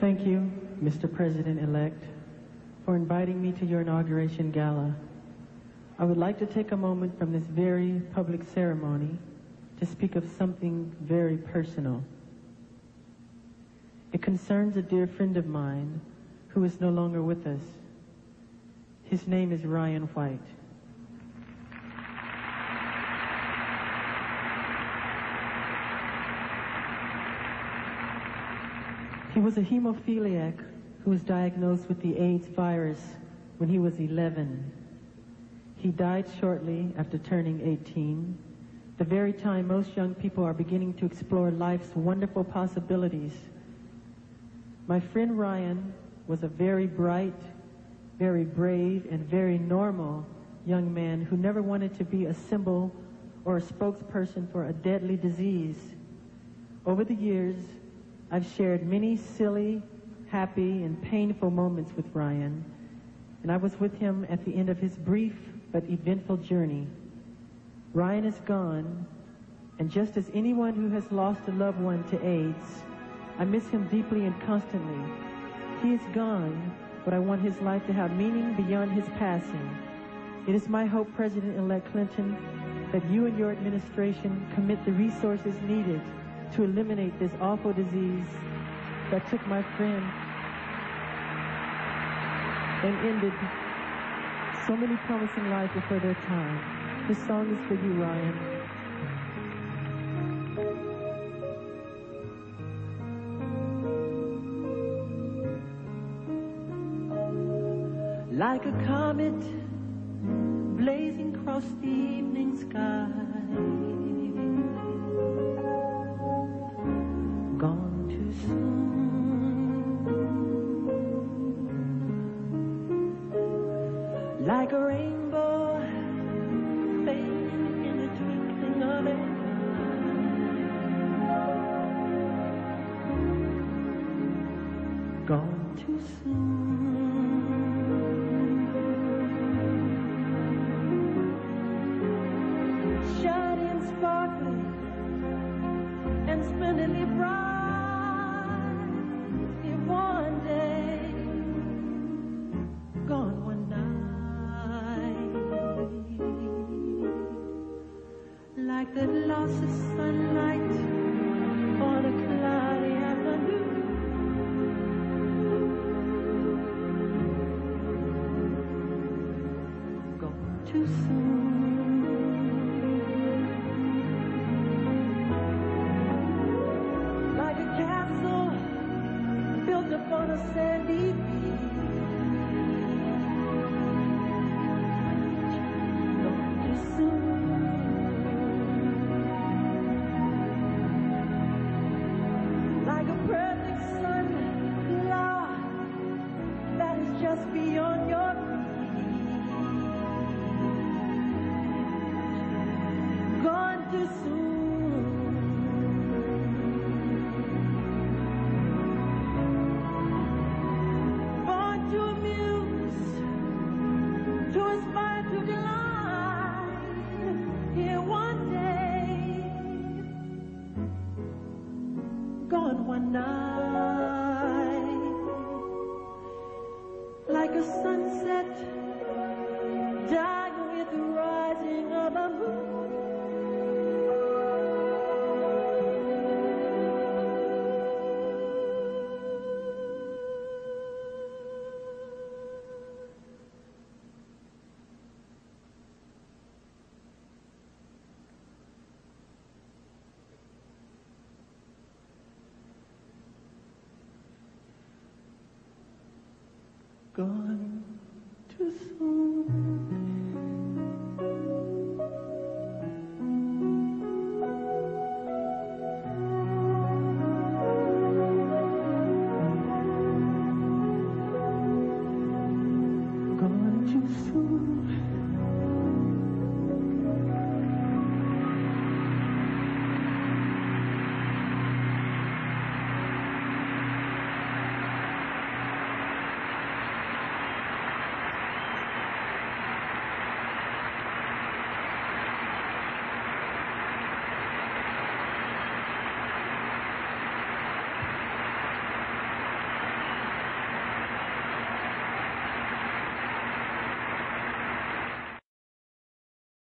Thank you, Mr. President-elect, for inviting me to your inauguration gala. I would like to take a moment from this very public ceremony to speak of something very personal. It concerns a dear friend of mine who is no longer with us. His name is Ryan White. He was a hemophiliac who was diagnosed with the AIDS virus when he was 11. He died shortly after turning 18, the very time most young people are beginning to explore life's wonderful possibilities. My friend Ryan was a very bright, very brave, and very normal young man who never wanted to be a symbol or a spokesperson for a deadly disease. Over the years, I've shared many silly, happy, and painful moments with Ryan, and I was with him at the end of his brief but eventful journey. Ryan is gone, and just as anyone who has lost a loved one to AIDS, I miss him deeply and constantly. He is gone, but I want his life to have meaning beyond his passing. It is my hope, President-elect Clinton, that you and your administration commit the resources needed to eliminate this awful disease that took my friend and ended so many promising lives before their time. This song is for you, Ryan. Like a comet blazing across the evening sky, gone too soon. Like a rainbow fading in the twinkling of an eye, gone too soon. Splendidly bright, if one day, gone one night, like the loss of sunlight on a cloudy afternoon, gone too soon. On a sandy beach, gone too soon. Like a perfect sunflower that is just beyond your reach, gone too soon. Gone one night, like a sunset dying with the rising of the moon. Gone too soon.